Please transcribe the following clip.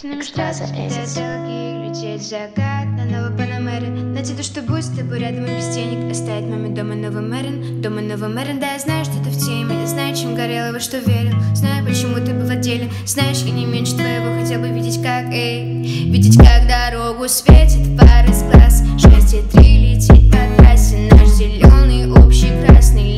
Экстаза Эзис. Лететь закат на новый Панамере. Найти то, что будет с тобой рядом и без денег. Оставить маме дома новый Мэрин. Дома новый Мэрин. Да, я знаю, что ты в теме. Я знаю, чем горел и во что верил. Знаю, почему ты был отделен. Знаешь, я не меньше твоего хотел бы видеть, как видеть, как дорогу светит пар из глаз. 6,3 летит по трассе. Наш зеленый общий красный.